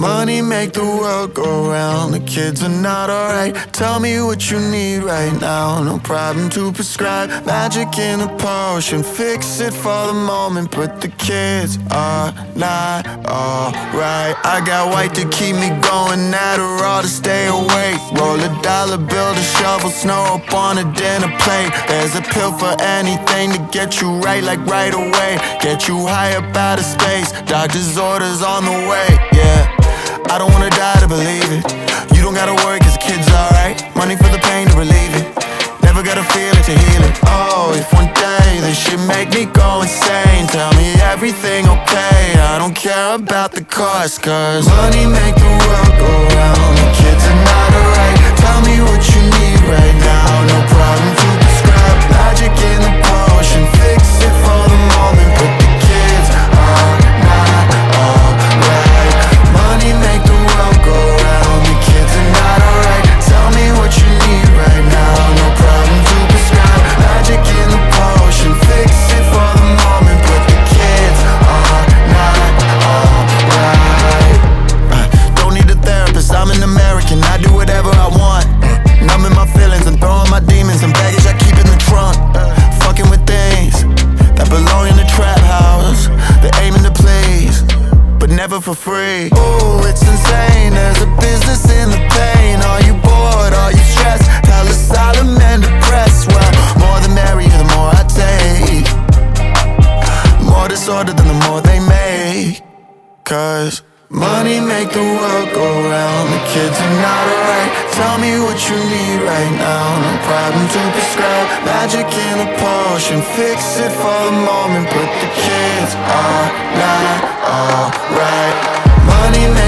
Money make the world go round. The kids are not alright. Tell me what you need right now. No problem to prescribe. Magic in a potion. Fix it for the moment. But the kids are not alright. I got white to keep me going. Adderall to stay awake. Roll a dollar bill to shovel snow up on a dinner plate. There's a pill for anything to get you right, like right away. Get you high up out of space. Doctor's orders on the way, yeah. I don't wanna die to believe it. You don't gotta worry cause the kid's alright. Money for the pain to relieve it. Never gotta feel it to heal it. Oh, if one day this shit make me go insane, tell me everything okay. I don't care about the cost, cause money make the world go round. The kids are not alright. Tell me what you need right now. No problem to prescribe. Magic in the potion. Fix it for the moment. But the kids are not alright. Money make the world go round. The kids are not alright. Tell me what you need right now. No problem to prescribe. Magic in the potion. Fix it for the moment. But the kids are not alright. Don't need a therapist, I'm an American. I do whatever I want. Numbing my feelings and throwing my demons and baggage I keep in the trunk. Fucking with things that belong in the trap house. They're aiming to please, but never for free. Ooh, it's insane, there's a business in the pain. Are you bored, are you stressed? Tell us solemn and depressed. Well, more the merrier, the more I take. More disorder than the more they make. Cause money make the world go round. The kids are not alright. Tell me what you need right now. No problem to prescribe. Magic in a potion. Fix it for the moment. But the kids are not alright. Money